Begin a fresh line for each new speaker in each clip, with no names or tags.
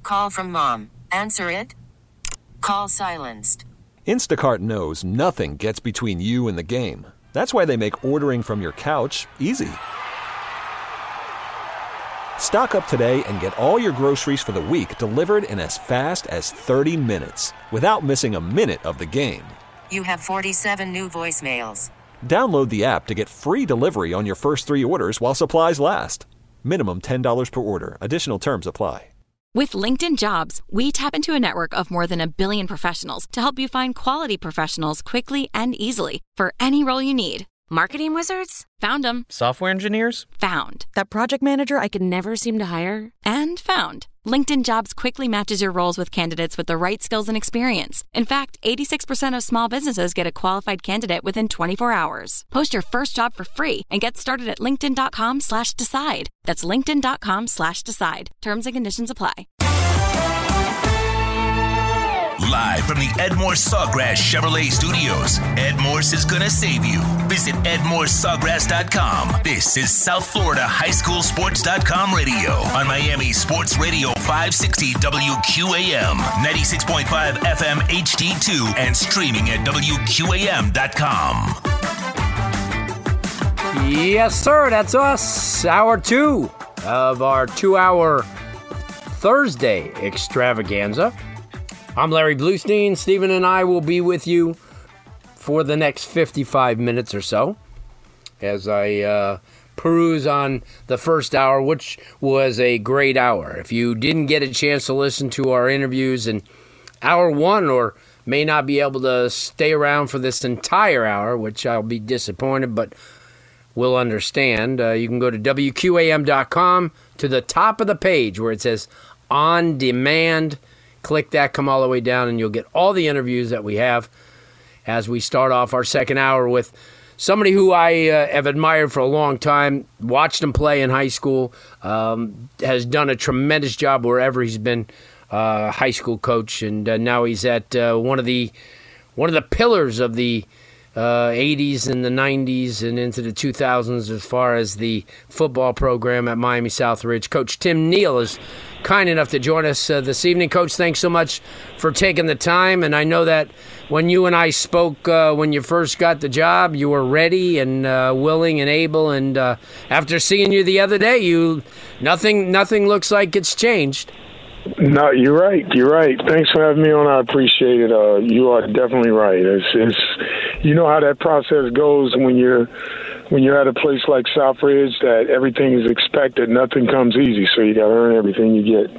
call from mom. Answer it. Call silenced.
Instacart knows nothing gets between you and the game. That's why they make ordering from your couch easy. Stock up today and get all your groceries for the week delivered in as fast as 30 minutes without missing a minute of the game.
You have 47 new voicemails.
Download the app to get free delivery on your first 3 orders while supplies last. Minimum $10 per order. Additional terms apply.
With LinkedIn Jobs, we tap into a network of more than 1 billion professionals to help you find quality professionals quickly and easily for any role you need.
Marketing wizards?
Found them.
Software engineers?
Found.
That project manager I could never seem to hire?
And found. LinkedIn Jobs quickly matches your roles with candidates with the right skills and experience. In fact, 86% of small businesses get a qualified candidate within 24 hours. Post your first job for free and get started at linkedin.com/decide. That's linkedin.com/decide. Terms and conditions apply.
Live from the Ed Morse Sawgrass Chevrolet Studios, Ed Morse is gonna save you. Visit edmorsesawgrass.com. This is South Florida High School Sports.com radio on Miami Sports Radio 560 WQAM, 96.5 FM HD2, and streaming at WQAM.com.
Yes, sir, that's us. Hour 2 of our 2-hour Thursday extravaganza. I'm Larry Bluestein. Stephen and I will be with you for the next 55 minutes or so as I peruse on the first hour, which was a great hour. If you didn't get a chance to listen to our interviews in hour 1 or may not be able to stay around for this entire hour, which I'll be disappointed, but will understand, you can go to WQAM.com to the top of the page where it says On Demand. Click that, come all the way down, and you'll get all the interviews that we have as we start off our second hour with somebody who I have admired for a long time, watched him play in high school, has done a tremendous job wherever he's been, high school coach, and now he's at one of the pillars of the 80s and the 90s and into the 2000s as far as the football program at Miami Southridge. Coach Tim Neal is kind enough to join us this evening. Coach, thanks so much for taking the time. And I know that when you and I spoke when you first got the job, you were ready and willing and able. And after seeing you the other day, nothing looks like it's changed.
No, you're right. You're right. Thanks for having me on. I appreciate it. You are definitely right. It's you know how that process goes when you're at a place like Southridge, that everything is expected. Nothing comes easy, so you got to earn everything you get.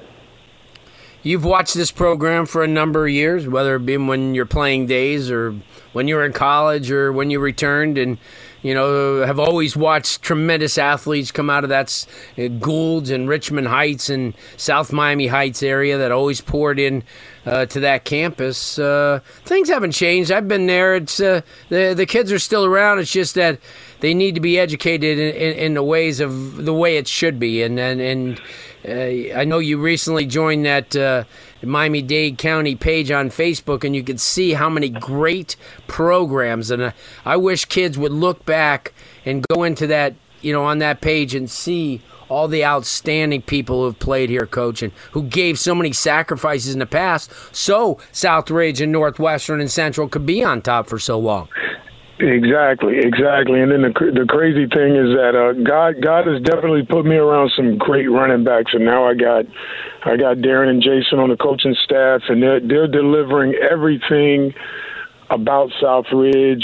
You've watched this program for a number of years, whether it be when you're playing days or when you were in college or when you returned, and have always watched tremendous athletes come out of that Goulds and Richmond Heights and South Miami Heights area that always poured in to that campus. Things haven't changed. I've been there. It's the kids are still around. It's just that they need to be educated in the ways of the way it should be. And I know you recently joined that Miami-Dade County page on Facebook, and you could see how many great programs. And I wish kids would look back and go into that, on that page and see all the outstanding people who have played here, Coach, and who gave so many sacrifices in the past so Southridge and Northwestern and Central could be on top for so long.
Exactly. And then the crazy thing is that God has definitely put me around some great running backs, and now I got Darren and Jason on the coaching staff, and they're delivering everything about Southridge.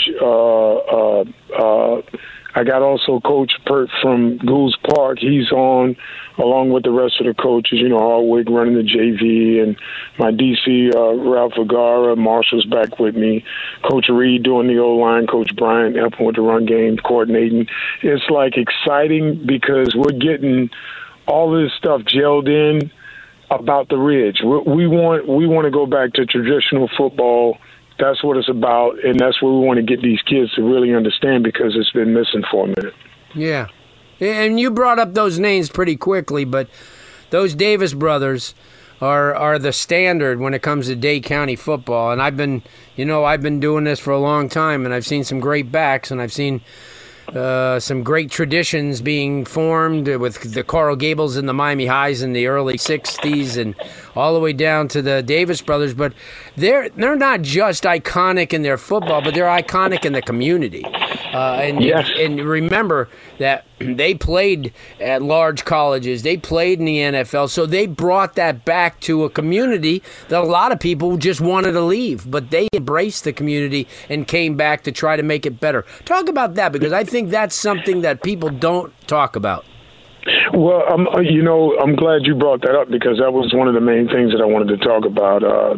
I got also Coach Pert from Goulds Park. He's on, along with the rest of the coaches, Hardwick running the JV, and my DC, Ralph Vergara. Marshall's back with me. Coach Reed doing the O-line. Coach Bryant helping with the run game, coordinating. It's exciting because we're getting all this stuff gelled in about the Ridge. We want to go back to traditional football. That's what it's about, and that's what we want to get these kids to really understand because it's been missing for a minute. Yeah.
And you brought up those names pretty quickly, but those Davis brothers are the standard when it comes to Dade County football. And I've been doing this for a long time, and I've seen some great backs, and I've seen some great traditions being formed with the Coral Gables and the Miami Highs in the early 60s and all the way down to the Davis brothers. But they're not just iconic in their football, but they're iconic in the community. And remember that they played at large colleges. They played in the NFL. So they brought that back to a community that a lot of people just wanted to leave. But they embraced the community and came back to try to make it better. Talk about that, because I think that's something that people don't talk about.
Well, I'm glad you brought that up, because that was one of the main things that I wanted to talk about.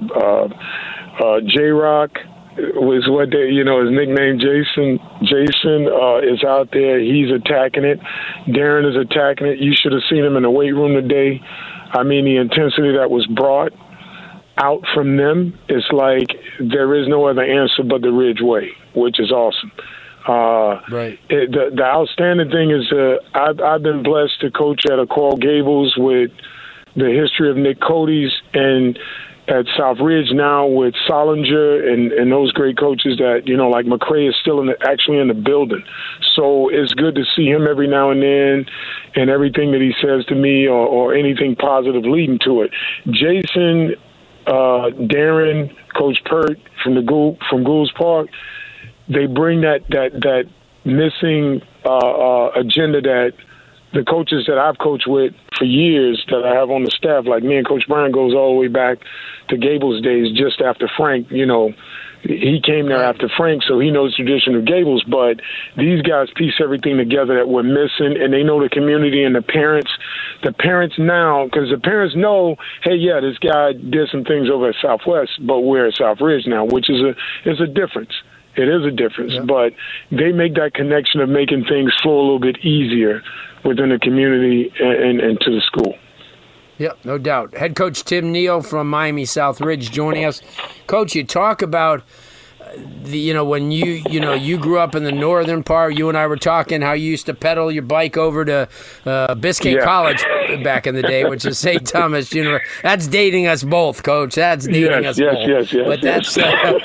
J-Rock was what they, his nickname Jason. Jason is out there. He's attacking it. Darren is attacking it. You should have seen him in the weight room today. I mean, the intensity that was brought out from them, it's like there is no other answer but the Ridge Way, which is awesome.
Right.
The outstanding thing is I've been blessed to coach at a Coral Gables with the history of Nick Cody's, and at South Ridge now with Solinger and those great coaches that, like McCray is still actually in the building. So it's good to see him every now and then, and everything that he says to me or anything positive leading to it. Jason, Darren, Coach Pert from Goulds Park, they bring that missing agenda that the coaches that I've coached with for years that I have on the staff, like me and Coach Brian, goes all the way back to Gables days, just after Frank. He came there after Frank, so he knows the tradition of Gables. But these guys piece everything together that we're missing, and they know the community and the parents. The parents now, because the parents know, hey, yeah, this guy did some things over at Southwest, but we're at South Ridge now, which is a difference. It is a difference, but they make that connection of making things flow a little bit easier within the community and to the school.
Yep, no doubt. Head coach Tim Neal from Miami South Ridge joining us. Coach, you talk about when you grew up in the northern part. You and I were talking how you used to pedal your bike over to Biscayne College back in the day, which is St. Thomas University. That's dating us both, Coach. That's dating us both. Yes. But that's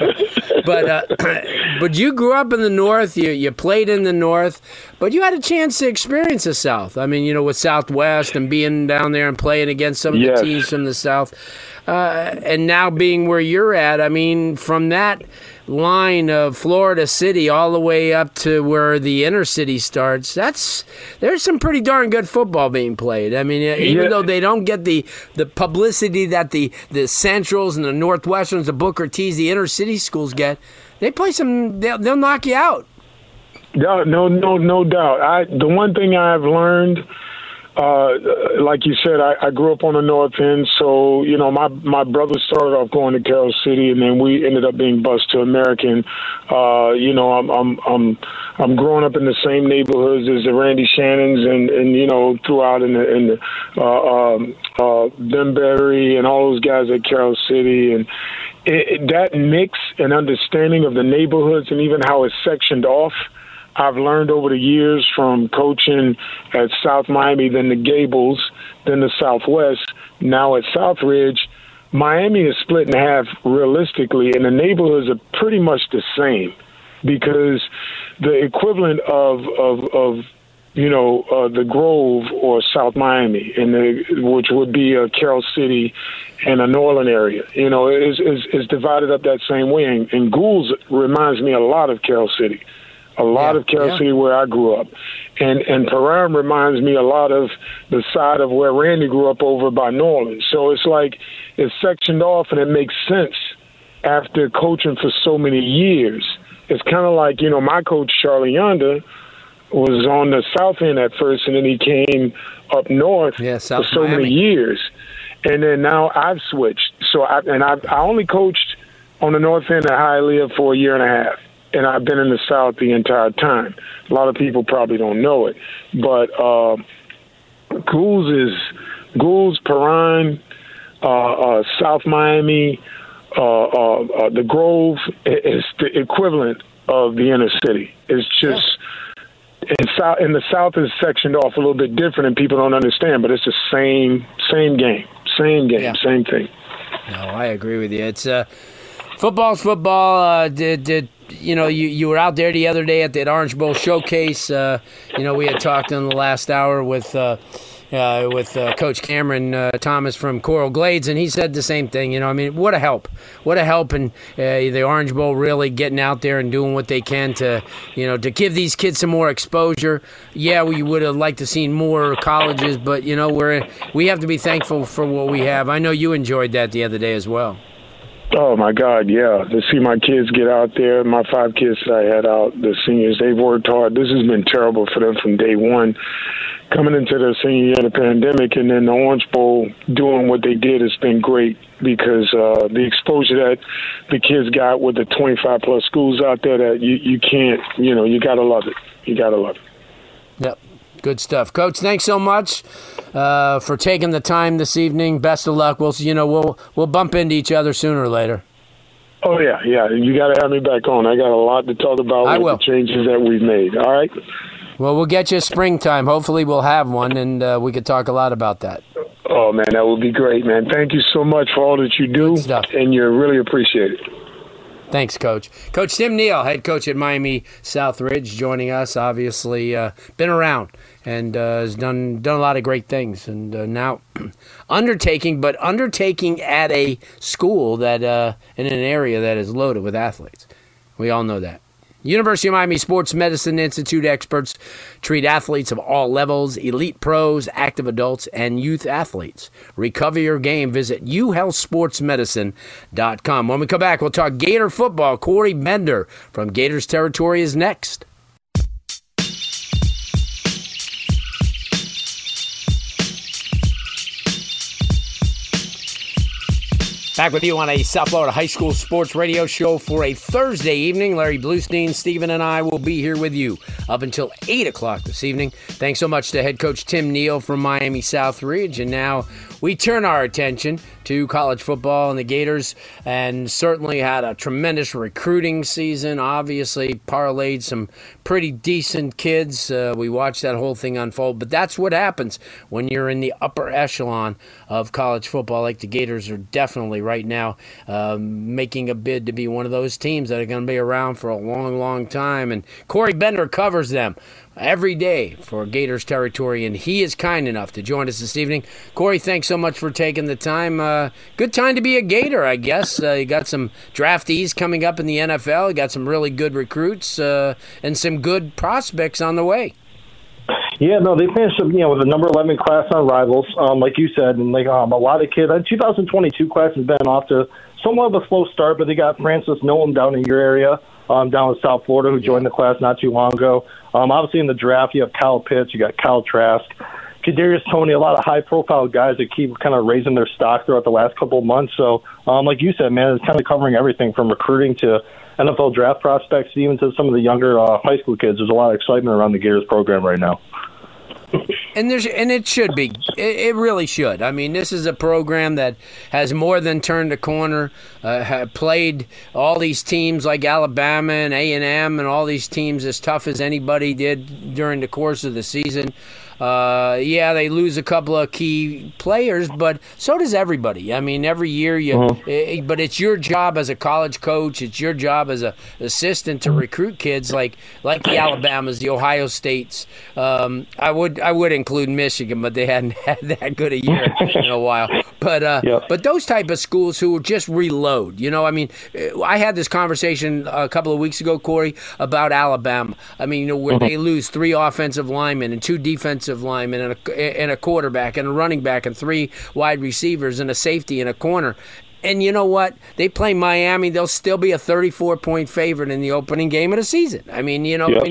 but you grew up in the north. You played in the north, but you had a chance to experience the South. I mean, with Southwest and being down there and playing against some of the teams from the South, and now being where you're at. I mean, from that line of Florida City all the way up to where the inner city starts, there's some pretty darn good football being played. I mean, even though they don't get the publicity that the Centrals and the Northwesterns, the Booker T's, the inner city schools get, they play some. They'll knock you out.
No doubt. The one thing I've learned, like you said, I grew up on the north end, so my brother started off going to Carroll City, and then we ended up being bused to American. I'm growing up in the same neighborhoods as the Randy Shannons and throughout in the Benberry and all those guys at Carroll City, and that mix and understanding of the neighborhoods and even how it's sectioned off, I've learned over the years from coaching at South Miami, then the Gables, then the Southwest, now at South Ridge. Miami is split in half realistically, and the neighborhoods are pretty much the same, because the equivalent of the Grove or South Miami, which would be a Carroll City and a Norland area, is divided up that same way. And Goulds reminds me a lot of Carroll City. Of Carroll City where I grew up. And Paran reminds me a lot of the side of where Randy grew up over by New Orleans. So it's like it's sectioned off, and it makes sense after coaching for so many years. It's kind of like, my coach, Charlie Yonder, was on the south end at first, and then he came up north for so many years. And then now I've switched. So I only coached on the north end at Hialeah for a year and a half. And I've been in the South the entire time. A lot of people probably don't know it. But Goulds, Paran, South Miami, the Grove is the equivalent of the inner city. It's just in the South is sectioned off a little bit different, and people don't understand. But it's the same game, same thing.
No, I agree with you. It's football's football. you were out there the other day at that Orange Bowl showcase. We had talked in the last hour with Coach Cameron Thomas from Coral Glades, and he said the same thing. What a help. And the Orange Bowl really getting out there and doing what they can to give these kids some more exposure. Yeah, we would have liked to seen more colleges, but, we have to be thankful for what we have. I know you enjoyed that the other day as well.
Oh, my God, yeah. To see my kids get out there, my 5 kids that I had out, the seniors, they've worked hard. This has been terrible for them from day one. Coming into their senior year of the pandemic, and then the Orange Bowl doing what they did has been great because the exposure that the kids got with the 25-plus schools out there that you can't, you got to love it. You got to love it.
Yep. Good stuff. Coach, thanks so much for taking the time this evening. Best of luck. We'll bump into each other sooner or later.
Oh, yeah. You got to have me back on. I got a lot to talk about with the changes that we've made. All right?
Well, we'll get you springtime. Hopefully we'll have one, and we could talk a lot about that.
Oh, man, that would be great, man. Thank you so much for all that you do, and you're really appreciated.
Thanks, Coach. Coach Tim Neal, head coach at Miami Southridge, joining us. Obviously, been around and has done a lot of great things. And now undertaking at a school that in an area that is loaded with athletes. We all know that. University of Miami Sports Medicine Institute experts treat athletes of all levels, elite pros, active adults, and youth athletes. Recover your game. Visit uhealthsportsmedicine.com. When we come back, we'll talk Gator football. Corey Bender from Gators Territory is next. Back with you on a South Florida High School sports radio show for a Thursday evening. Larry Bluestein, Stephen, and I will be here with you up until 8 o'clock this evening. Thanks so much to head coach Tim Neal from Miami Southridge. And now we turn our attention to college football and the Gators, and certainly had a tremendous recruiting season. Obviously parlayed some pretty decent kids. We watched that whole thing unfold, but that's what happens when you're in the upper echelon of college football, like the Gators are definitely right now, making a bid to be one of those teams that are going to be around for a long, long time. And Corey Bender covers them every day for Gators Territory, and he is kind enough to join us this evening. Corey, thanks so much for taking the time. Good time to be a Gator, I guess. You got some draftees coming up in the NFL. You got some really good recruits and some good prospects on the way.
Yeah, no, they finished with a number 11 class on Rivals, like you said, and a lot of kids. The 2022 class has been off to somewhat of a slow start, but they got Francis Nolan down in your area, down in South Florida, who joined the class not too long ago. Obviously in the draft, you have Kyle Pitts, you got Kyle Trask, Kadarius Toney, a lot of high-profile guys that keep kind of raising their stock throughout the last couple of months. So, like you said, man, it's kind of covering everything from recruiting to NFL draft prospects, even to some of the younger high school kids. There's a lot of excitement around the Gators program right now.
And it should be. It really should. I mean, this is a program that has more than turned a corner, played all these teams like Alabama and A&M and all these teams as tough as anybody did during the course of the season. Yeah, they lose a couple of key players, but so does everybody. I mean, every year but it's your job as a college coach. It's your job as an assistant to recruit kids like the Alabamas, the Ohio States. I would include Michigan, but they hadn't had that good a year in a while. But those type of schools who just reload. I mean, I had this conversation a couple of weeks ago, Corey, about Alabama. I mean, where they lose 3 offensive linemen and 2 defensive linemen and a quarterback and a running back and 3 wide receivers and a safety and a corner. And you know what? They play Miami. They'll still be a 34-point favorite in the opening game of the season. I mean,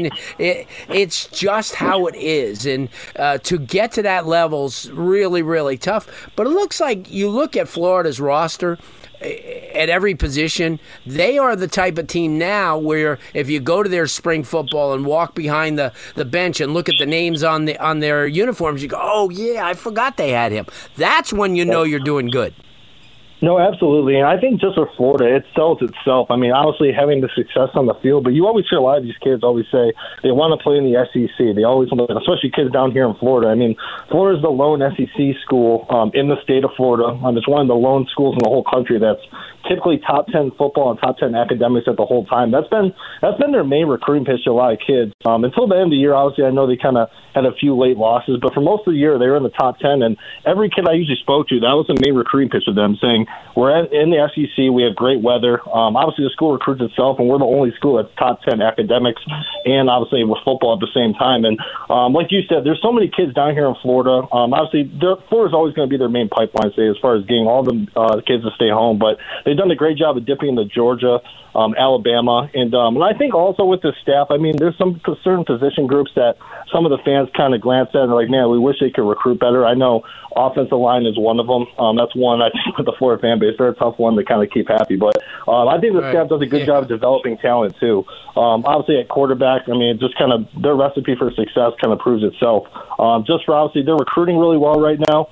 it's just how it is. And to get to that level's really, really tough. But it looks like you look at Florida's roster at every position, they are the type of team now where if you go to their spring football and walk behind the bench and look at the names on their uniforms, you go, oh, yeah, I forgot they had him. That's when you know you're doing good.
No, absolutely. And I think just for Florida, it sells itself. I mean, obviously having the success on the field, but you always hear a lot of these kids always say they want to play in the SEC. They always want to, especially kids down here in Florida. I mean, Florida is the lone SEC school in the state of Florida. It's one of the lone schools in the whole country that's typically top 10 football and top 10 academics at the whole time. That's been their main recruiting pitch to a lot of kids. Until the end of the year, obviously, I know they kind of had a few late losses, but for most of the year, they were in the top 10. And every kid I usually spoke to, that was the main recruiting pitch of them, saying, we're in the SEC, we have great weather. Obviously, the school recruits itself, and we're the only school that's top 10 academics and obviously with football at the same time. And like you said, there's so many kids down here in Florida. Obviously, Florida's always going to be their main pipeline state as far as getting all the kids to stay home, but they've done a great job of dipping into Georgia, Alabama, and I think also with the staff, I mean, there's some certain position groups that some of the fans kind of glance at and are like, man, we wish they could recruit better. I know offensive line is one of them. That's one, I think, with the Florida fan base. They're a tough one to kind of keep happy, but I think the staff does a good job of developing talent, too. Obviously, at quarterback, I mean, just kind of their recipe for success kind of proves itself. Just for obviously, they're recruiting really well right now.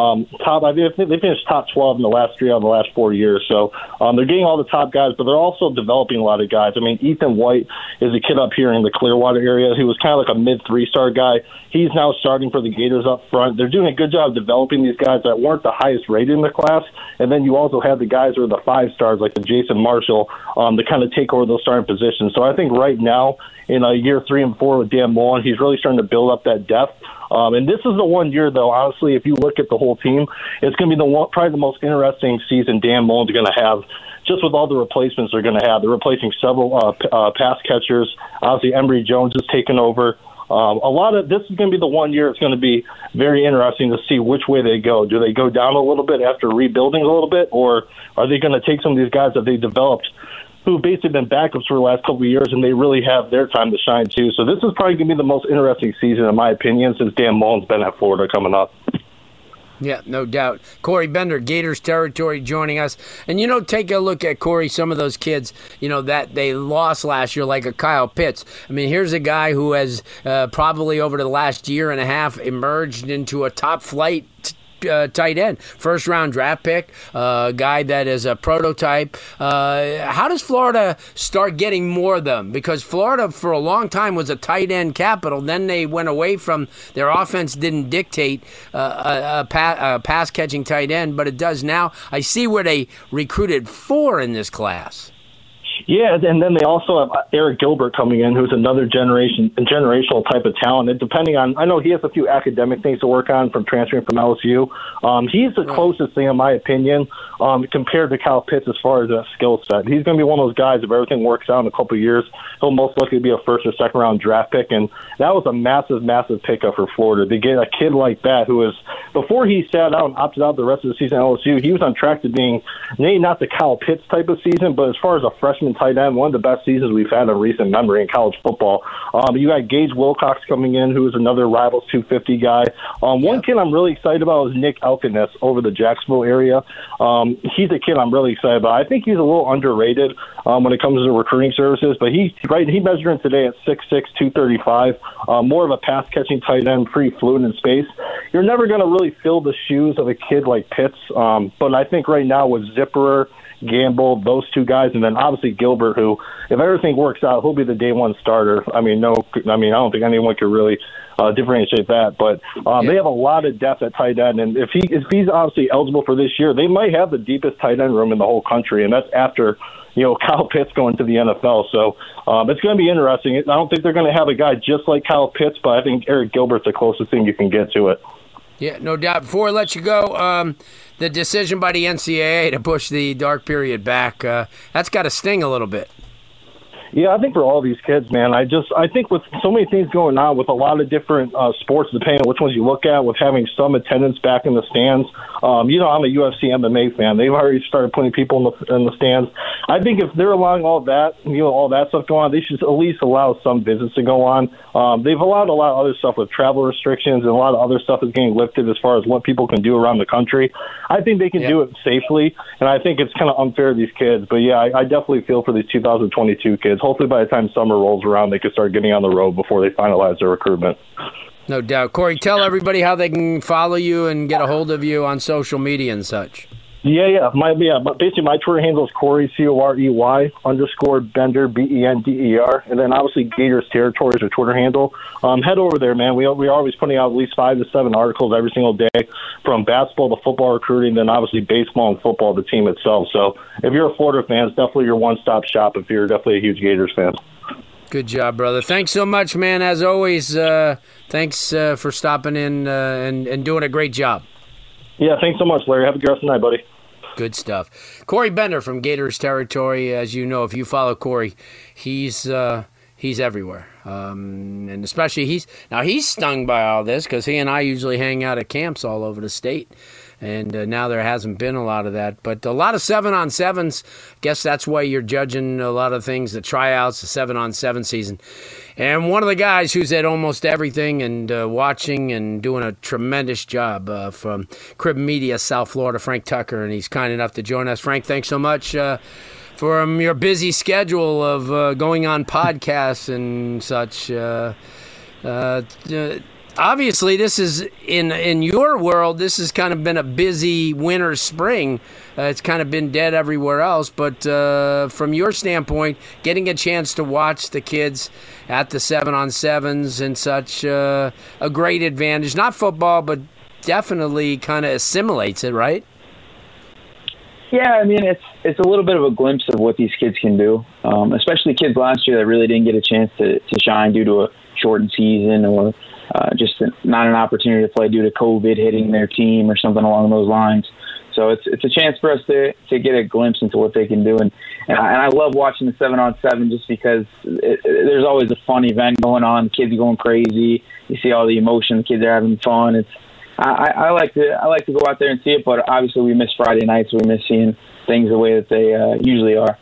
They finished top 12 in the last 3 out of the last 4 years. So they're getting all the top guys, but they're also developing a lot of guys. I mean, Ethan White is a kid up here in the Clearwater area. He was kind of like a mid-3-star guy. He's now starting for the Gators up front. They're doing a good job developing these guys that weren't the highest rated in the class. And then you also have the guys who are the 5 stars, like the Jason Marshall, to kind of take over those starting positions. So I think right now, in year 3 and 4 with Dan Mullen, he's really starting to build up that depth. And this is the one year, though, honestly, if you look at the whole team, it's going to be probably the most interesting season Dan Mullen's going to have, just with all the replacements they're going to have. They're replacing several pass catchers. Obviously, Emory Jones is taking over. This is going to be the one year it's going to be very interesting to see which way they go. Do they go down a little bit after rebuilding a little bit, or are they going to take some of these guys that they developed who've basically been backups for the last couple of years, and they really have their time to shine, too. So this is probably going to be the most interesting season, in my opinion, since Dan Mullen's been at Florida coming up.
Yeah, no doubt. Corey Bender, Gators Territory, joining us. And, take a look at, Corey, some of those kids, that they lost last year, like a Kyle Pitts. I mean, here's a guy who has probably over the last year and a half emerged into a top-flight tight end, first-round draft pick, guy that is a prototype. How does Florida start getting more of them? Because Florida, for a long time, was a tight end capital. Then they went away from their offense, didn't dictate a pass-catching tight end, but it does now. I see where they recruited 4 in this class.
Yeah, and then they also have Eric Gilbert coming in, who's another generational type of talent. And depending on, I know he has a few academic things to work on from transferring from LSU. He's the closest thing, in my opinion, compared to Kyle Pitts as far as that skill set. He's going to be one of those guys, if everything works out in a couple of years, he'll most likely be a first or second round draft pick. And that was a massive, massive pickup for Florida. To get a kid like that who is, before he sat out and opted out the rest of the season at LSU, he was on track to being maybe not the Kyle Pitts type of season, but as far as a freshman tight end, one of the best seasons we've had in recent memory in college football. You got Gage Wilcox coming in, who is another Rivals 250 guy. One kid I'm really excited about is Nick Elkiness over the Jacksonville area. He's a kid I'm really excited about. I think he's a little underrated when it comes to recruiting services, but he measured in today at 6'6", 235, more of a pass-catching tight end, pretty fluid in space. You're never going to really fill the shoes of a kid like Pitts, but I think right now with Zipperer, Gamble, those 2 guys, and then obviously Gilbert, who, if everything works out, he'll be the day one starter. I don't think anyone could really differentiate that, but they have a lot of depth at tight end, and if he's obviously eligible for this year, they might have the deepest tight end room in the whole country, and that's after Kyle Pitts going to the NFL. So it's going to be interesting. I don't think they're going to have a guy just like Kyle Pitts, but I think Eric Gilbert's the closest thing you can get to it.
Yeah, no doubt. Before I let you go, the decision by the NCAA to push the dark period back, that's got to sting a little bit.
Yeah, I think for all these kids, man, I think with so many things going on with a lot of different sports, depending on which ones you look at, with having some attendance back in the stands. I'm a UFC MMA fan. They've already started putting people in the stands. I think if they're allowing all that, all that stuff going on, they should at least allow some visits to go on. They've allowed a lot of other stuff with travel restrictions, and a lot of other stuff is getting lifted as far as what people can do around the country. I think they can do it safely, and I think it's kind of unfair to these kids. But yeah, I definitely feel for these 2022 kids. Hopefully by the time summer rolls around, they can start getting on the road before they finalize their recruitment.
No doubt. Corey, tell everybody how they can follow you and get a hold of you on social media and such.
Yeah. Basically, my Twitter handle is Corey, COREY _Bender, BENDER, and then obviously Gators Territory is our Twitter handle. Head over there, man. We're always putting out at least 5 to 7 articles every single day, from basketball to football recruiting, then obviously baseball and football, the team itself. So if you're a Florida fan, it's definitely your one-stop shop if you're definitely a huge Gators fan.
Good job, brother. Thanks so much, man. As always, thanks for stopping in and doing a great job.
Yeah, thanks so much, Larry. Have a good rest of the night, buddy.
Good stuff. Corey Bender from Gators Territory. As you know, if you follow Corey, he's everywhere. And especially he's stung by all this because he and I usually hang out at camps all over the state. And now there hasn't been a lot of that. But a lot of 7-on-7s. Guess that's why you're judging a lot of things, the tryouts, the 7-on-7 season. And one of the guys who's at almost everything and watching and doing a tremendous job from Crib Media, South Florida, Frank Tucker. And he's kind enough to join us. Frank, thanks so much for your busy schedule of going on podcasts and such. Obviously, this is in your world. This has kind of been a busy winter, spring. It's kind of been dead everywhere else. But from your standpoint, getting a chance to watch the kids at the 7-on-7s and such, a great advantage. Not football, but definitely kind of assimilates it, right?
Yeah, I mean, it's a little bit of a glimpse of what these kids can do, especially kids last year that really didn't get a chance to shine due to a shortened season or just not an opportunity to play due to COVID hitting their team or something along those lines. So it's a chance for us to get a glimpse into what they can do. And I love watching the 7-on-7 just because there's always a fun event going on. The kids are going crazy. You see all the emotion. The kids are having fun. I like to go out there and see it, but obviously we miss Friday nights. We miss seeing things the way that they usually are.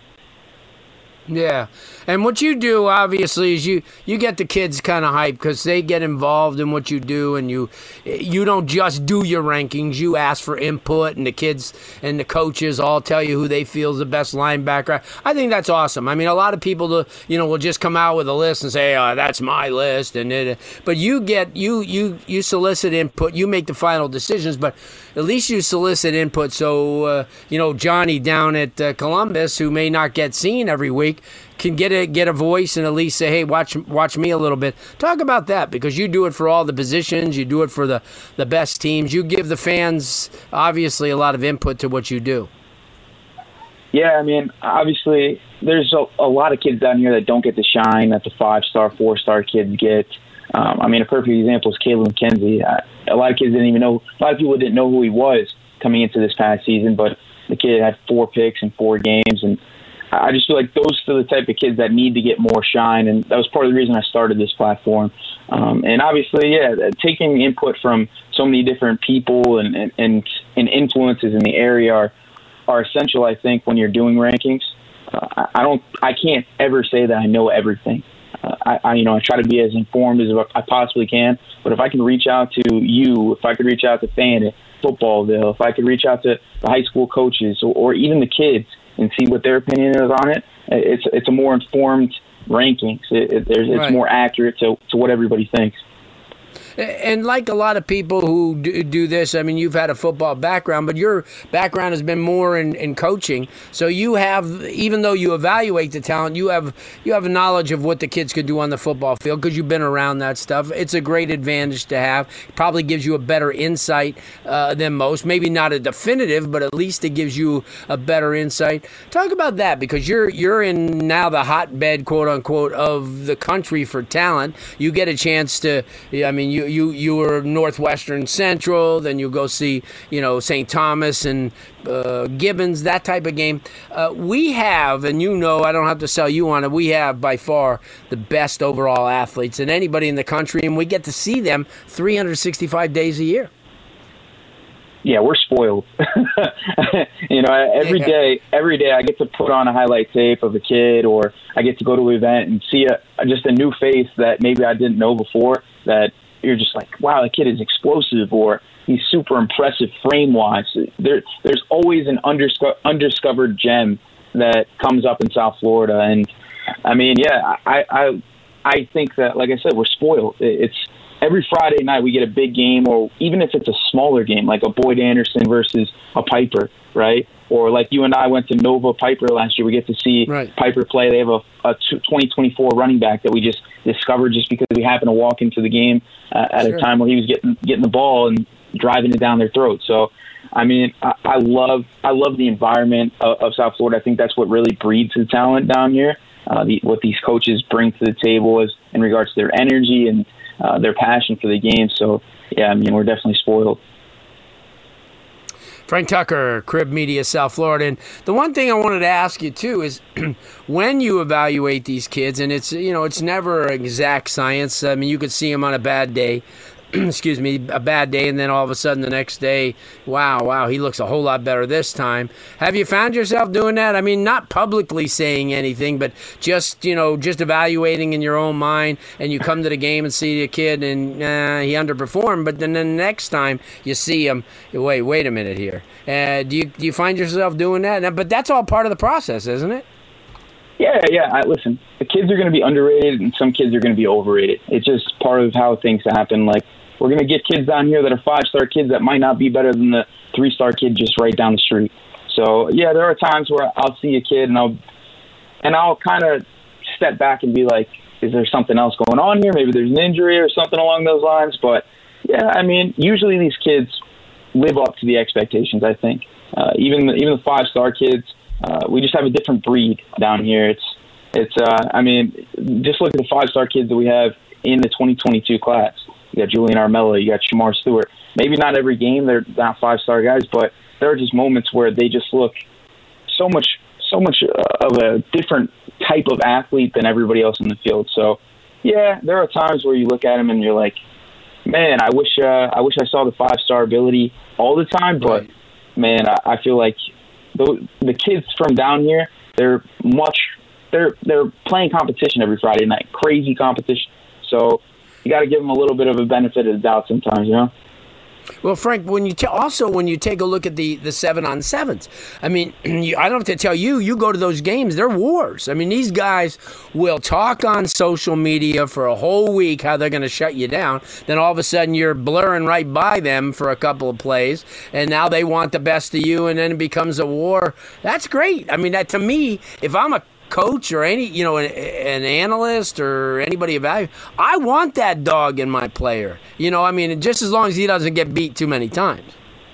Yeah, and what you do, obviously, is you get the kids kind of hyped because they get involved in what you do, and you don't just do your rankings. You ask for input, and the kids and the coaches all tell you who they feel is the best linebacker. I think that's awesome. I mean, a lot of people, will just come out with a list and say, "Oh, that's my list," but you solicit input. You make the final decisions, but at least you solicit input. So Johnny down at Columbus, who may not get seen every week, can get a voice and at least say, hey, watch me a little bit. Talk about that, because you do it for all the positions. You do it for the best teams. You give the fans, obviously, a lot of input to what you do.
Yeah, I mean, obviously, there's a lot of kids down here that don't get to shine that the 5-star, 4-star kids get. I mean, a perfect example is Caleb McKenzie. A lot of kids didn't even know. A lot of people didn't know who he was coming into this past season, but the kid had 4 picks in 4 games, and I just feel like those are the type of kids that need to get more shine, and that was part of the reason I started this platform. And obviously, taking input from so many different people and influences in the area are essential, I think, when you're doing rankings. I can't ever say that I know everything. I try to be as informed as I possibly can, but if I can reach out to you, if I could reach out to Fan at Footballville, if I could reach out to the high school coaches or even the kids and see what their opinion is on it, it's a more informed rankings. It's more accurate to what everybody thinks.
And like a lot of people who do this, I mean, you've had a football background, but your background has been more in coaching. So you have, even though you evaluate the talent, you have a knowledge of what the kids could do on the football field because you've been around that stuff. It's a great advantage to have. It probably gives you a better insight than most. Maybe not a definitive, but at least it gives you a better insight. Talk about that, because you're in now the hotbed, quote unquote, of the country for talent. You get a chance to, I mean, you were Northwestern Central, then you go see, St. Thomas and Gibbons, that type of game. We have, and I don't have to sell you on it, we have by far the best overall athletes in anybody in the country, and we get to see them 365 days a year.
Yeah, we're spoiled. Every day I get to put on a highlight tape of a kid, or I get to go to an event and see just a new face that maybe I didn't know before, that you're just like, wow, the kid is explosive, or he's super impressive frame-wise. There's always an undiscovered gem that comes up in South Florida. And, I mean, I think that, like I said, we're spoiled. It's every Friday night we get a big game, or even if it's a smaller game, like a Boyd Anderson versus a Piper, right? Or like you and I went to Nova Piper last year. We get to see Piper play. They have a 2024 running back that we just discovered just because we happened to walk into the game at a time where he was getting the ball and driving it down their throat. So, I mean, I love the environment of South Florida. I think that's what really breeds the talent down here. What these coaches bring to the table is in regards to their energy and their passion for the game. So, yeah, I mean, we're definitely spoiled.
Frank Tucker, Crib Media, South Florida. And the one thing I wanted to ask you, too, is when you evaluate these kids, and it's never exact science. I mean, you could see them on a bad day. Excuse me, a bad day, and then all of a sudden the next day, wow, he looks a whole lot better this time. Have you found yourself doing that? I mean, not publicly saying anything, but just evaluating in your own mind, and you come to the game and see the kid, and he underperformed, but then the next time you see him, wait a minute here. Do you find yourself doing that? But that's all part of the process, isn't it?
Yeah. Listen, the kids are going to be underrated, and some kids are going to be overrated. It's just part of how things happen. Like, we're going to get kids down here that are 5-star kids that might not be better than the 3-star kid just right down the street. So, yeah, there are times where I'll see a kid and I'll kind of step back and be like, is there something else going on here? Maybe there's an injury or something along those lines. But, yeah, I mean, usually these kids live up to the expectations, I think. Even the 5-star kids, we just have a different breed down here. I mean, just look at the 5-star kids that we have in the 2022 class. You got Julian Armello, you got Shamar Stewart. Maybe not every game they're not 5-star guys, but there are just moments where they just look so much of a different type of athlete than everybody else in the field. So, yeah, there are times where you look at them and you're like, man, I wish I saw the 5-star ability all the time, but man, I feel like the kids from down here, they're playing competition every Friday night, crazy competition. So you got to give them a little bit of a benefit of the doubt sometimes, you know?
Well, Frank, when you take a look at the 7-on-7s, I mean, I don't have to tell you, you go to those games, they're wars. I mean, these guys will talk on social media for a whole week how they're going to shut you down. Then all of a sudden you're blurring right by them for a couple of plays, and now they want the best of you, and then it becomes a war. That's great. I mean, that to me, if I'm a coach or an analyst or anybody evaluating, I want that dog in my player. I mean, just as long as he doesn't get beat too many times.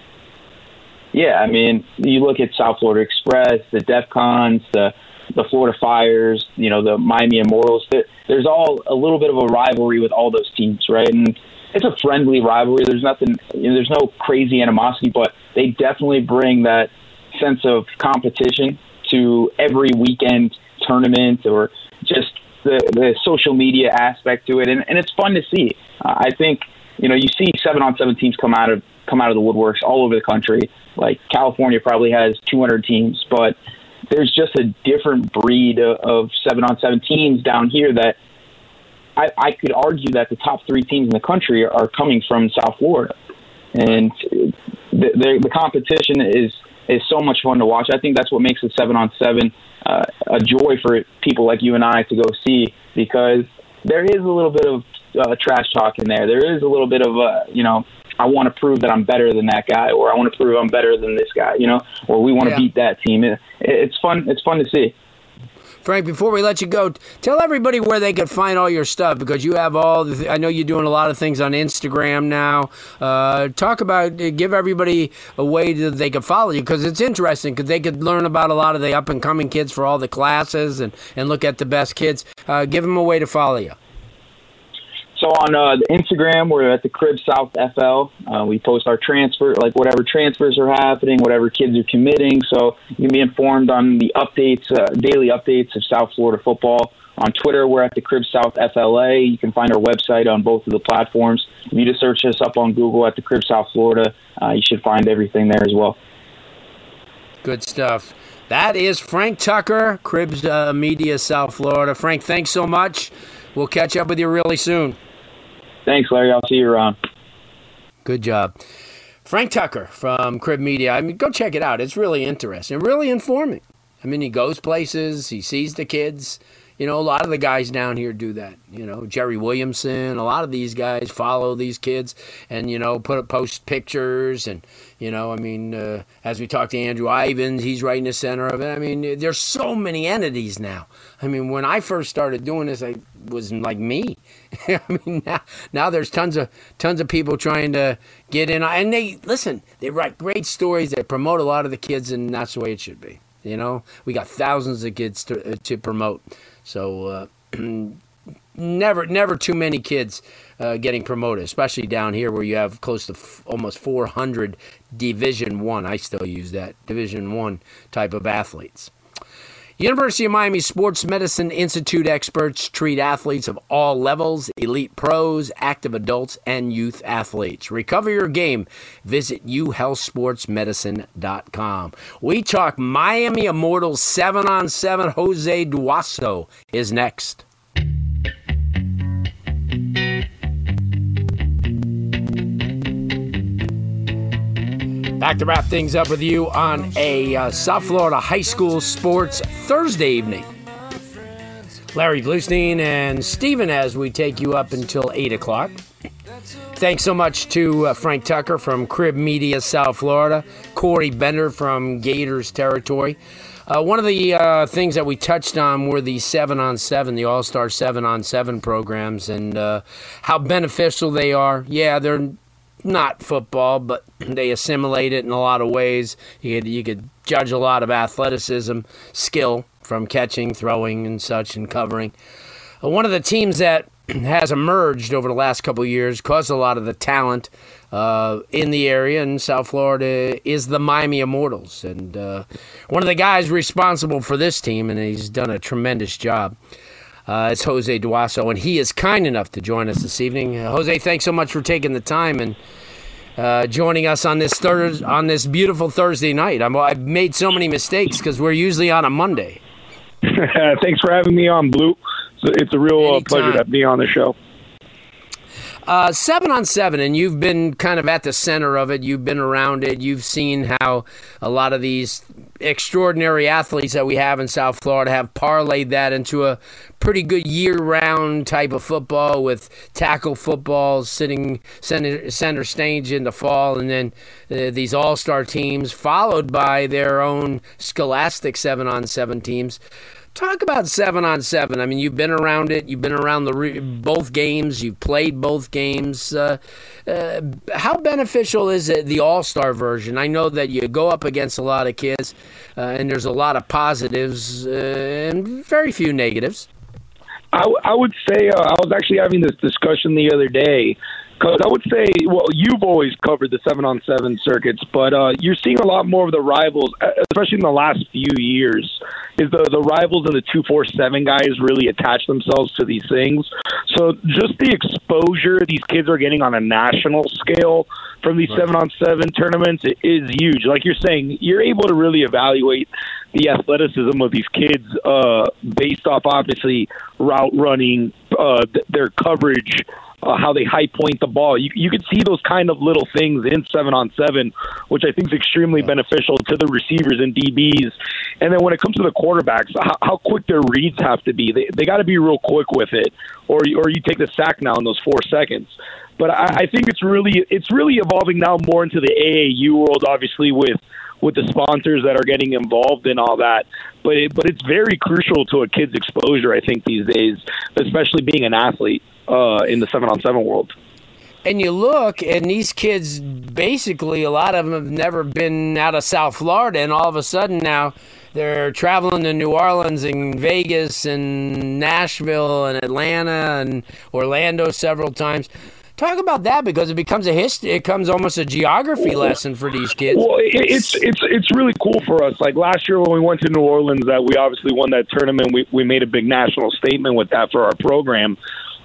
Yeah, I mean, you look at South Florida Express, the DEFCONs, the Florida Fires, the Miami Immortals. There's all a little bit of a rivalry with all those teams, right? And it's a friendly rivalry. There's nothing, there's no crazy animosity, but they definitely bring that sense of competition to every weekend tournament or just the social media aspect to it, and it's fun to see. I think you see 7-on-7 teams come out of the woodworks all over the country. Like California probably has 200 teams, but there's just a different breed of 7-on-7 teams down here that I could argue that the top 3 teams in the country are coming from South Florida, and the competition is so much fun to watch. I think that's what makes the 7-on-7 a joy for people like you and I to go see, because there is a little bit of trash talk in there. There is a little bit of, I want to prove that I'm better than that guy, or I want to prove I'm better than this guy, or we want to beat that team. It's fun. It's fun to see.
Frank, before we let you go, tell everybody where they can find all your stuff, because you have I know you're doing a lot of things on Instagram now. Give everybody a way that they can follow you, because it's interesting, because they could learn about a lot of the up-and-coming kids for all the classes and look at the best kids. Give them a way to follow you.
So on the Instagram, we're at the Crib South FL. We post our transfer, like whatever transfers are happening, whatever kids are committing. So you can be informed on the updates, daily updates of South Florida football. On Twitter, we're at the Crib South FLA. You can find our website on both of the platforms. If you just search us up on Google at the Crib South Florida, you should find everything there as well.
Good stuff. That is Frank Tucker, Cribs Media, South Florida. Frank, thanks so much. We'll catch up with you really soon.
Thanks, Larry. I'll see you around.
Good job. Frank Tucker from Crib Media. I mean, go check it out. It's really interesting, really informing. I mean, he goes places, he sees the kids, You know, a lot of the guys down here do that. You know, Jerry Williamson, a lot of these guys follow these kids and, you know, post pictures. And, you know, I mean, as we talked to Andrew Ivins, he's right in the center of it. I mean, there's so many entities now. I mean, when I first started doing this, I was like me. I mean, now there's tons of people trying to get in. And they write great stories. They promote a lot of the kids, and that's the way it should be. You know, we got thousands of kids to promote. So never too many kids getting promoted, especially down here where you have close to almost 400 Division I. I still use that, Division I type of athletes. University of Miami Sports Medicine Institute experts treat athletes of all levels, elite pros, active adults, and youth athletes. Recover your game. Visit uhealthsportsmedicine.com. We talk Miami Immortals 7-on-7. Jose Duaso is next. Back to wrap things up with you on a South Florida high school sports Thursday evening. Larry Bluestein and Steven as we take you up until 8 o'clock. Thanks so much to Frank Tucker from Crib Media, South Florida, Corey Bender from Gators Territory. One of the things that we touched on were the 7-on-7, the All-Star 7-on-7 programs, and how beneficial they are. Yeah, they're not football, but they assimilate it in a lot of ways. You could judge a lot of athleticism, skill from catching, throwing, and such, and covering. One of the teams that has emerged over the last couple of years, caused a lot of the talent in the area in South Florida, is the Miami Immortals. And one of the guys responsible for this team, and he's done a tremendous job, it's Jose Duaso, and he is kind enough to join us this evening. Jose, thanks so much for taking the time and joining us on this beautiful Thursday night. I've made so many mistakes because we're usually on a Monday.
Thanks for having me on, Blue. It's a real pleasure to be on the show.
7-on-7, and you've been kind of at the center of it. You've been around it. You've seen how a lot of these extraordinary athletes that we have in South Florida have parlayed that into a pretty good year-round type of football, with tackle football sitting center stage in the fall, and then these all-star teams followed by their own scholastic 7-on-7 teams. Talk about 7-on-7. I mean, you've been around it. You've been around both games. You've played both games. How beneficial is it, the all-star version? I know that you go up against a lot of kids, and there's a lot of positives and very few negatives.
I would say I was actually having this discussion the other day. Because I would say, well, you've always covered the 7-on-7 circuits, but you're seeing a lot more of the rivals, especially in the last few years, is the rivals and the 247 guys really attach themselves to these things. So just the exposure these kids are getting on a national scale from these 7-on-7 tournaments is huge. Like you're saying, you're able to really evaluate the athleticism of these kids based off, obviously, route running, their coverage, how they high point the ball. You could see those kind of little things in 7-on-7, which I think is extremely beneficial to the receivers and DBs. And then when it comes to the quarterbacks, how quick their reads have to be. They got to be real quick with it, or you take the sack now in those 4 seconds. But I think it's really evolving now more into the AAU world, obviously, with the sponsors that are getting involved in all that. But it's very crucial to a kid's exposure, I think, these days, especially being an athlete in the 7-on-7 world.
And you look, and these kids, basically, a lot of them have never been out of South Florida, and all of a sudden now they're traveling to New Orleans and Vegas and Nashville and Atlanta and Orlando several times. Talk about that, because it becomes it becomes almost a geography lesson for these kids.
Well, it's really cool for us. Like last year when we went to New Orleans, that we obviously won that tournament. We made a big national statement with that for our program.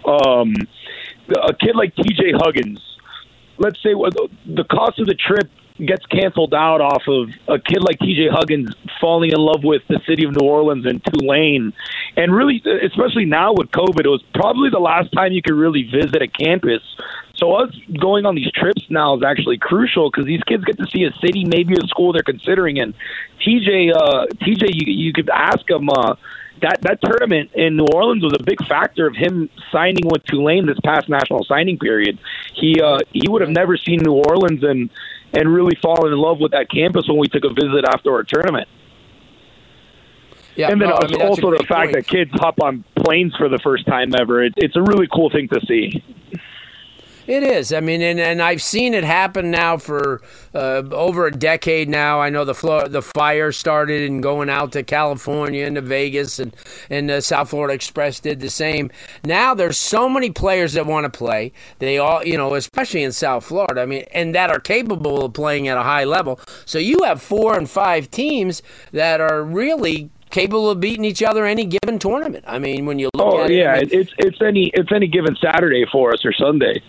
A kid like TJ Huggins, let's say the cost of the trip gets canceled out off of a kid like TJ Huggins falling in love with the city of New Orleans and Tulane. And really, especially now with COVID, it was probably the last time you could really visit a campus.
So us going on these trips now is actually crucial because these kids get to see a city, maybe a school they're considering. And TJ, you could ask him. That tournament in New Orleans was a big factor of him signing with Tulane this past national signing period. He would have never seen New Orleans and really fallen in love with that campus when we took a visit after our tournament. Yeah, and then also the fact that kids hop on planes for the first time ever. It's a really cool thing to see.
It is. I mean, and I've seen it happen now for over a decade now. I know the Fire started and going out to California and to Vegas, and South Florida Express did the same. Now there's so many players that want to play. They all, especially in South Florida, I mean, and that are capable of playing at a high level. So you have 4 and 5 teams that are really capable of beating each other any given tournament. I mean, when you look at it.
It's any given Saturday for us or Sunday.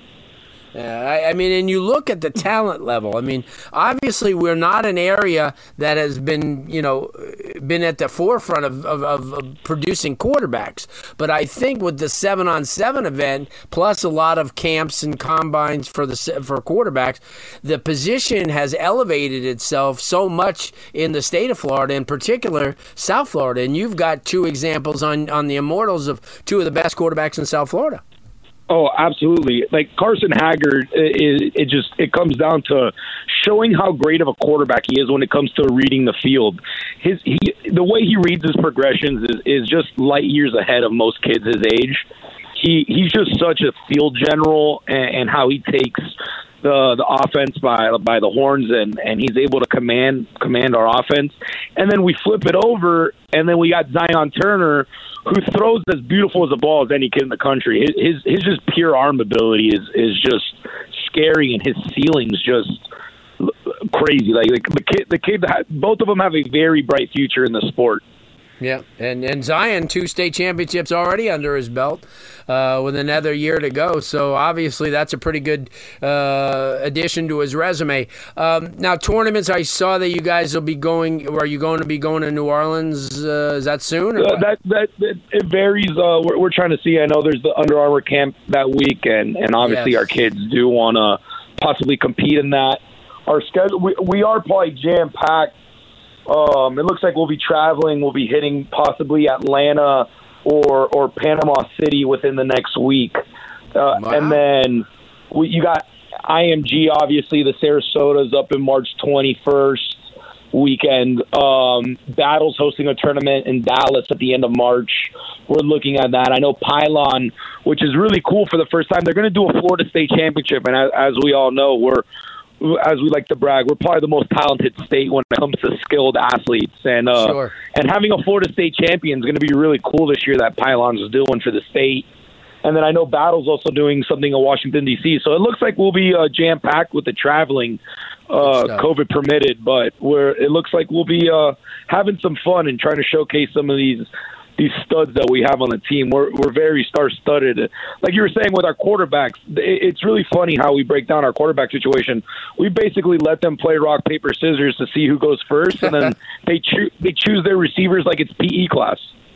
I mean, and you look at the talent level. I mean, obviously, we're not an area that has been, been at the forefront of producing quarterbacks. But I think with the 7-on-7 event, plus a lot of camps and combines for quarterbacks, the position has elevated itself so much in the state of Florida, in particular South Florida. And you've got 2 examples on the Immortals of 2 of the best quarterbacks in South Florida.
Oh, absolutely. Like Carson Haggard, it comes down to showing how great of a quarterback he is when it comes to reading the field. The way he reads his progressions is just light years ahead of most kids his age. He's just such a field general, and how he takes the offense by the horns, and he's able to command our offense. And then we flip it over, and then we got Zion Turner, who throws as beautiful as a ball as any kid in the country. His just pure arm ability is just scary, and his ceiling's just crazy. Like the kid, both of them have a very bright future in the sport.
Yeah, and Zion, 2 state championships already under his belt with another year to go. So obviously that's a pretty good addition to his resume. Now, tournaments, I saw that you guys will be going. Are you going to be going to New Orleans? Is that soon? Or
it varies. We're trying to see. I know there's the Under Armour camp that week, and obviously our kids do want to possibly compete in that. Our schedule, we are probably jam-packed. It looks like we'll be traveling. We'll be hitting possibly Atlanta or Panama City within the next week. Wow. And then you got IMG, obviously. The Sarasota's up in March 21st weekend. Battle's hosting a tournament in Dallas at the end of March. We're looking at that. I know Pylon, which is really cool for the first time, they're going to do a Florida State Championship. And as we all know, as we like to brag, we're probably the most talented state when it comes to skilled athletes. And and having a Florida State champion is going to be really cool this year that Pylons is doing for the state. And then I know Battle's also doing something in Washington, D.C. So it looks like we'll be jam-packed with the traveling, COVID permitted. But it looks like we'll be having some fun and trying to showcase some of these studs that we have on the team. We're very star-studded. Like you were saying with our quarterbacks, it's really funny how we break down our quarterback situation. We basically let them play rock, paper, scissors to see who goes first, and then they choose their receivers like it's PE class.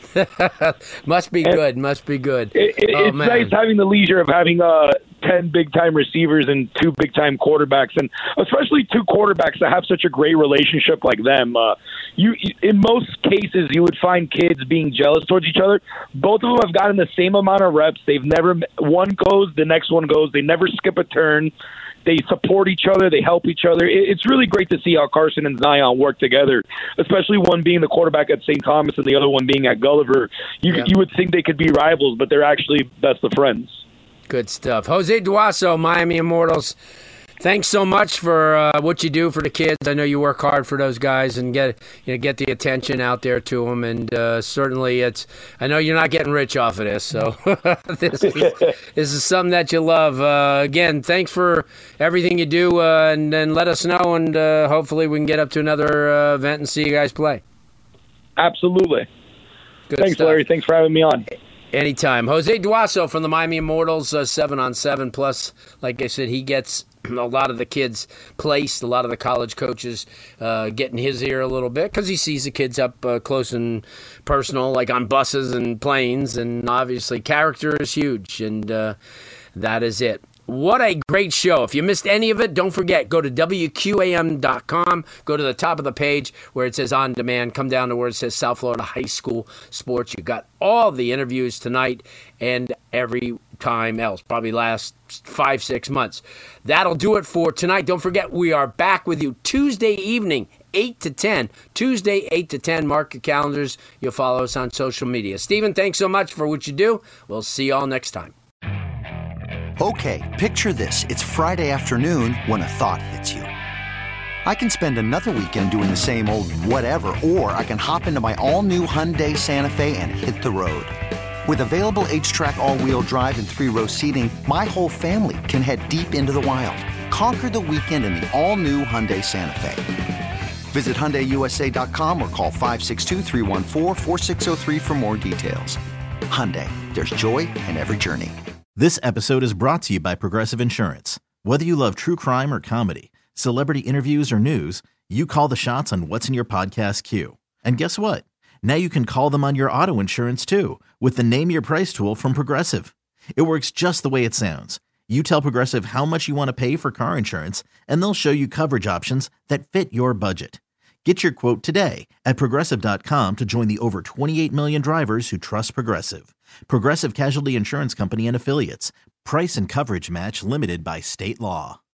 Must be good.
It's nice having the leisure of having 10 big-time receivers and 2 big-time quarterbacks, and especially 2 quarterbacks that have such a great relationship like them. In most cases, you would find kids being jealous towards each other. Both of them have gotten the same amount of reps. One goes, the next one goes. They never skip a turn. They support each other. They help each other. It's really great to see how Carson and Zion work together, especially one being the quarterback at St. Thomas and the other one being at Gulliver. You would think they could be rivals, but they're actually best of friends.
Good stuff. Jose Duaso, Miami Immortals. Thanks so much for what you do for the kids. I know you work hard for those guys and get the attention out there to them. And certainly, I know you're not getting rich off of this, so this is something that you love. Again, thanks for everything you do, and then let us know, and hopefully we can get up to another event and see you guys play.
Absolutely.
Good
Thanks,
stuff.
Larry. Thanks for having me on.
Anytime. Jose Duaso from the Miami Immortals, 7-on-7. Plus, like I said, he gets a lot of the kids placed, a lot of the college coaches getting his ear a little bit because he sees the kids up close and personal, like on buses and planes. And obviously, character is huge, and that is it. What a great show. If you missed any of it, don't forget, go to WQAM.com, go to the top of the page where it says On Demand, come down to where it says South Florida High School Sports. You got all the interviews tonight and every time else, probably last 5-6 months. That'll do it for tonight. Don't forget, we are back with you Tuesday evening, 8 to 10. Tuesday, 8 to 10. Mark your calendars. You'll follow us on social media. Stephen, thanks so much for what you do. We'll see you all next time.
Okay, picture this. It's Friday afternoon when a thought hits you. I can spend another weekend doing the same old whatever, or I can hop into my all-new Hyundai Santa Fe and hit the road. With available H-Track all-wheel drive and 3-row seating, my whole family can head deep into the wild. Conquer the weekend in the all-new Hyundai Santa Fe. Visit HyundaiUSA.com or call 562-314-4603 for more details. Hyundai, there's joy in every journey.
This episode is brought to you by Progressive Insurance. Whether you love true crime or comedy, celebrity interviews or news, you call the shots on what's in your podcast queue. And guess what? Now you can call them on your auto insurance too with the Name Your Price tool from Progressive. It works just the way it sounds. You tell Progressive how much you want to pay for car insurance, and they'll show you coverage options that fit your budget. Get your quote today at Progressive.com to join the over 28 million drivers who trust Progressive. Progressive Casualty Insurance Company and Affiliates. Price and coverage match limited by state law.